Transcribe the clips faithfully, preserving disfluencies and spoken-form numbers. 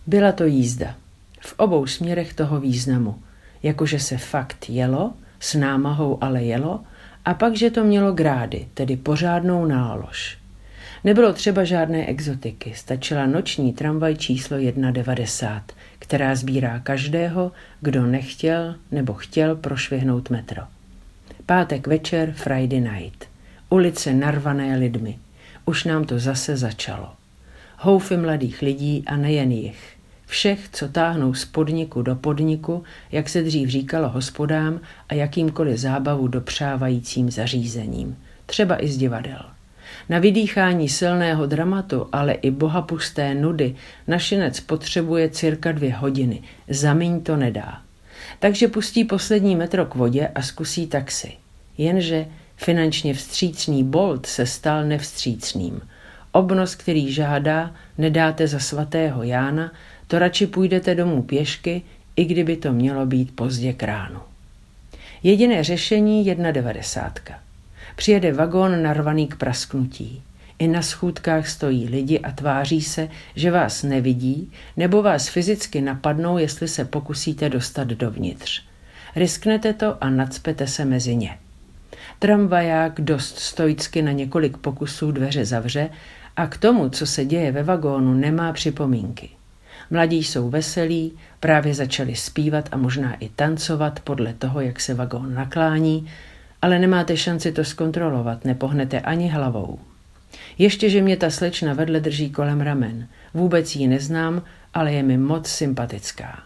Byla to jízda. V obou směrech toho významu. Jakože se fakt jelo, s námahou ale jelo, a pak, že to mělo grády, tedy pořádnou nálož. Nebylo třeba žádné exotiky, stačila noční tramvaj číslo jedna devadesát, která sbírá každého, kdo nechtěl nebo chtěl prošvihnout metro. Pátek večer, Friday night. Ulice narvané lidmi. Už nám to zase začalo. Houfy mladých lidí a nejen jich. Všech, co táhnou z podniku do podniku, jak se dřív říkalo hospodám a jakýmkoliv zábavu dopřávajícím zařízením. Třeba i z divadel. Na vydýchání silného dramatu, ale i bohapusté nudy našinec potřebuje cirka dvě hodiny. Zamiň to nedá. Takže pustí poslední metro k vodě a zkusí taxi. Jenže finančně vstřícný Bolt se stal nevstřícným. Obnos, který žádá, nedáte za svatého Jána, to radši půjdete domů pěšky, i kdyby to mělo být pozdě k ránu. Jediné řešení jedna devadesátka. Přijede vagón narvaný k prasknutí. I na schůdkách stojí lidi a tváří se, že vás nevidí, nebo vás fyzicky napadnou, jestli se pokusíte dostat dovnitř. Risknete to a nacpete se mezi ně. Tramvaják dost stoicky na několik pokusů dveře zavře a k tomu, co se děje ve vagónu, nemá připomínky. Mladí jsou veselí, právě začali zpívat a možná i tancovat podle toho, jak se vagón naklání, ale nemáte šanci to zkontrolovat, nepohnete ani hlavou. Ještě, že mě ta slečna vedle drží kolem ramen. Vůbec ji neznám, ale je mi moc sympatická.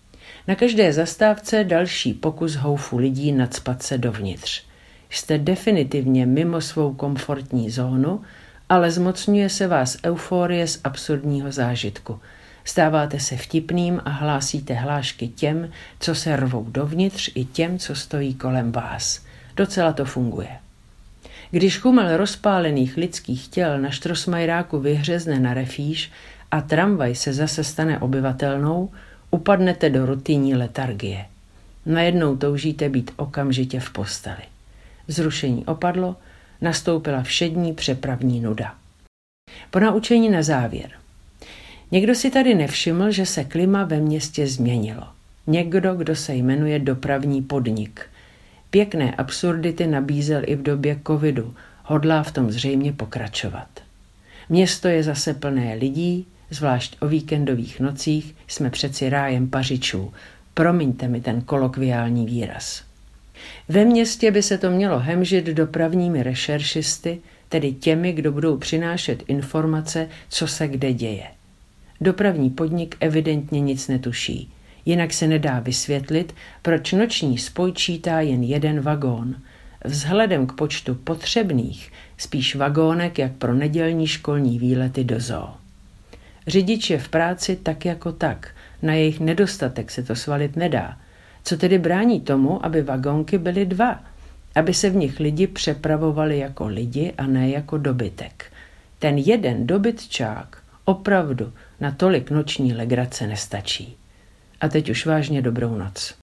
Na každé zastávce další pokus houfu lidí nacpat se dovnitř. Jste definitivně mimo svou komfortní zónu, ale zmocňuje se vás euforie z absurdního zážitku. Stáváte se vtipným a hlásíte hlášky těm, co se rvou dovnitř, i těm, co stojí kolem vás. Docela to funguje. Když chumel rozpálených lidských těl na Štrosmajeráku vyhřezne na refíš a tramvaj se zase stane obyvatelnou, upadnete do rutinní letargie. Najednou toužíte být okamžitě v posteli. Vzrušení opadlo, nastoupila všední přepravní nuda. Ponaučení na závěr. Někdo si tady nevšiml, že se klima ve městě změnilo. Někdo, kdo se jmenuje dopravní podnik. Pěkné absurdity nabízel i v době covidu, hodlá v tom zřejmě pokračovat. Město je zase plné lidí, zvlášť o víkendových nocích jsme přeci rájem pařičů. Promiňte mi ten kolokviální výraz. Ve městě by se to mělo hemžit dopravními rešeršisty, tedy těmi, kdo budou přinášet informace, co se kde děje. Dopravní podnik evidentně nic netuší. Jinak se nedá vysvětlit, proč noční spoj čítá jen jeden vagón. Vzhledem k počtu potřebných, spíš vagónek jak pro nedělní školní výlety do zoo. Řidič je v práci tak jako tak, na jejich nedostatek se to svalit nedá. Co tedy brání tomu, aby vagónky byly dva, aby se v nich lidi přepravovali jako lidi a ne jako dobytek. Ten jeden dobytčák opravdu na tolik noční legrace nestačí. A teď už vážně dobrou noc.